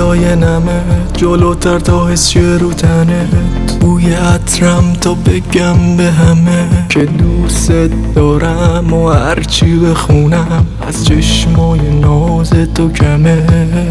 صدای نمه جلوتر تا حس رو تنه، بوی عطرم تا بگم به همه که دوست دارم و هرچی بخونم از چشمای ناز تو کمه.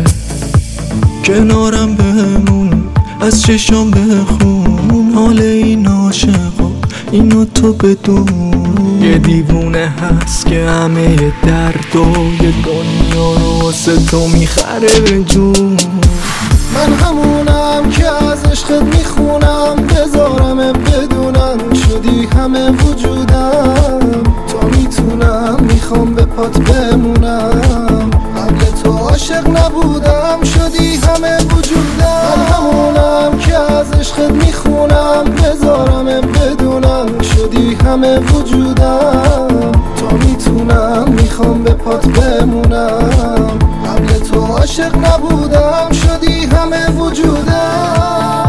کنارم بمون از چشم بخون حال این عاشقا اینو تو بدون. یه دیوونه هست که همه دردای دنیا رو واسه تو میخره به جون. من همونم که از عشقت میخونم، بذارم بدونم شدی همه وجودم. تا میتونم میخوام به پات بمونم، قبل تو عاشق نبودم شدی همه وجودم. من همونم که از عشقت میخونم، بذارم بدونم شدی همه وجودم. تا میتونم میخوام به پات بمونم، قبل تو عاشق نبودم شدی همه وجودم.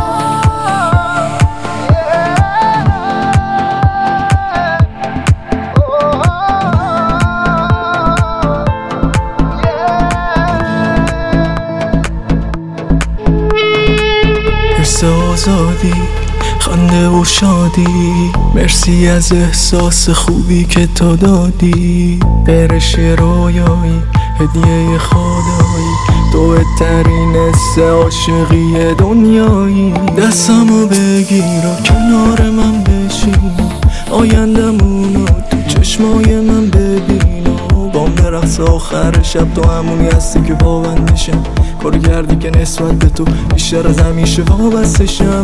حس آزادی، خنده و شادی، مرسی از احساس خوبی که تو دادی. برش رویایی هدیه خدایی، تو بهترین حس عاشقی دنیایی. دستمو بگیر و کنار من بشین، آیندمونو تو چشمای من ببین و بام برقص آخر شب. تو همونی هستی که باوندشم، کار کردی که نسبت به تو بیشتر از همیشه وابستشم.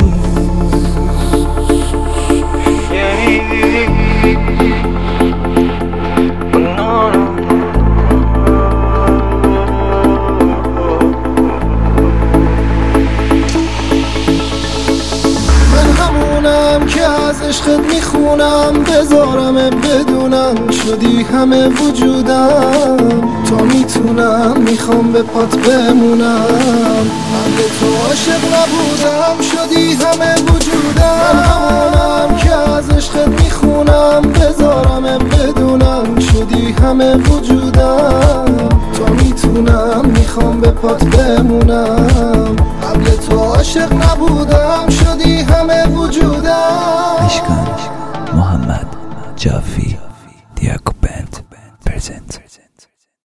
که از عشقت میخونم، بذارم بدونم شدی همه وجودم. تا میتونم میخوام به پات بمونم، قبل تو عاشق نبودم شدی همه وجودم. من همونم که از عشقت میخونم، بذارم بدونم شدی همه وجودم. تا میتونم میخوام به پات بمونم، قبل تو عاشق نبودم شدی همه وجودم. اشکان محمد جعفی دیاکو بند پرزنت.